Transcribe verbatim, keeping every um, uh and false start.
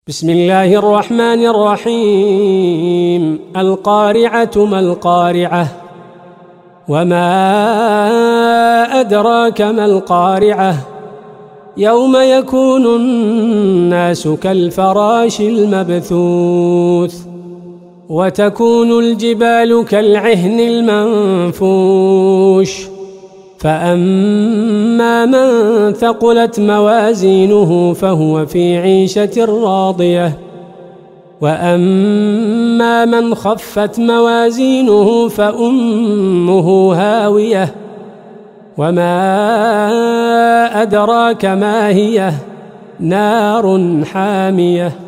بسم الله الرحمن الرحيم. القارعة ما القارعة وما أدراك ما القارعة يوم يكون الناس كالفراش المبثوث وتكون الجبال كالعهن المنفوش فأما من ثقلت موازينه فهو في عيشة راضية وأما من خفت موازينه فأمه هاوية وما أدراك ما هي نار حامية.